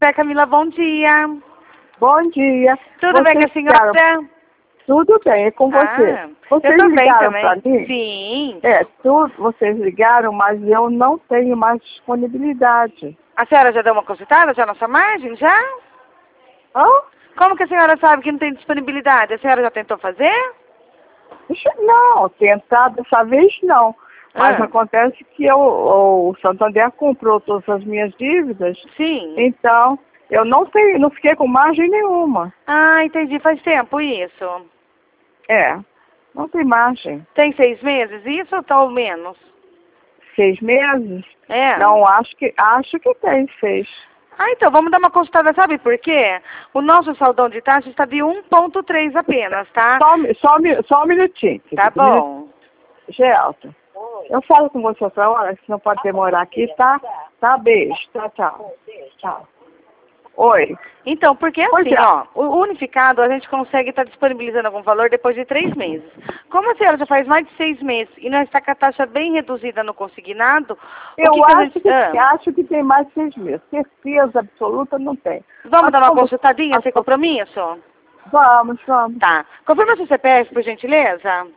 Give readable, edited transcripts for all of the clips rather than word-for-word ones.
José, Camila, bom dia. Bom dia. Tudo bem com a senhora? Tudo bem, é com você. Vocês eu também, ligaram para mim? Sim. Vocês ligaram, mas eu não tenho mais disponibilidade. A senhora já deu uma consultada já na sua margem, já? Hã? Como que a senhora sabe que não tem disponibilidade? A senhora já tentou fazer? Não, tentar dessa vez não. Mas acontece que o Santander comprou todas as minhas dívidas. Sim. Então, eu não fiquei com margem nenhuma. Ah, entendi. Faz tempo isso? Não tem margem. Tem 6 meses isso ou tá ou menos? 6 meses? É. Não, acho que tem 6. Ah, então vamos dar uma consultada, sabe por quê? O nosso saldão de taxa está de 1,3 apenas, tá? Só um minutinho. Tá bom. Gelta, eu falo com você outra hora, que não pode demorar aqui, tá? Tá, beijo. Tchau. Tchau. Oi. Então, porque assim, o unificado a gente consegue estar disponibilizando algum valor depois de 3 meses. Como a senhora já faz mais de 6 meses e nós está com a taxa bem reduzida no consignado, acho que tem mais de 6 meses. Certeza absoluta não tem. Vamos dar uma consultadinha sem compromisso? Vamos. Tá. Confirma seu CPF, por gentileza.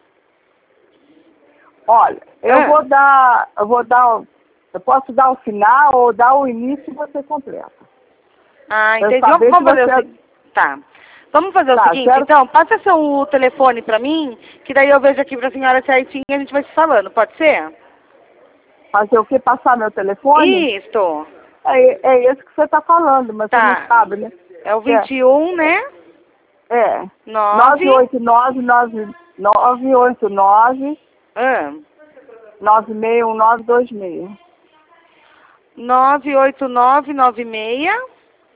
Olha, eu posso dar o final ou dar o início e você completa. Ah, entendi. Vamos fazer o seguinte. Tá. Vamos fazer o seguinte, então, passa seu telefone pra mim, que daí eu vejo aqui pra senhora certinho e a gente vai se falando, pode ser? Fazer o quê? Passar meu telefone? Isso. É esse que você tá falando, mas você não sabe, né? É o 21, né? 989 961926. 98996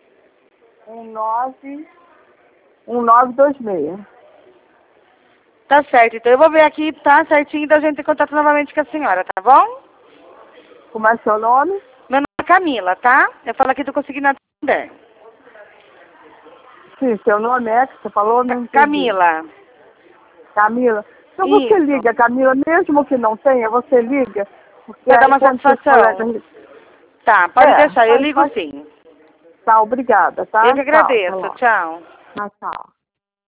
1926. Tá certo, então eu vou ver aqui, tá certinho, da gente ter contato novamente com a senhora, tá bom? Como é seu nome? Meu nome é Camila, tá? Eu falo aqui do Consignado também. Sim, seu nome é que você falou? Não Camila. Camila. Então você liga, Camila, mesmo que não tenha, você liga. Pra dar uma satisfação. Tá, pode deixar, eu ligo sim. Tá, obrigada, tá? Eu que agradeço, tchau. Tchau.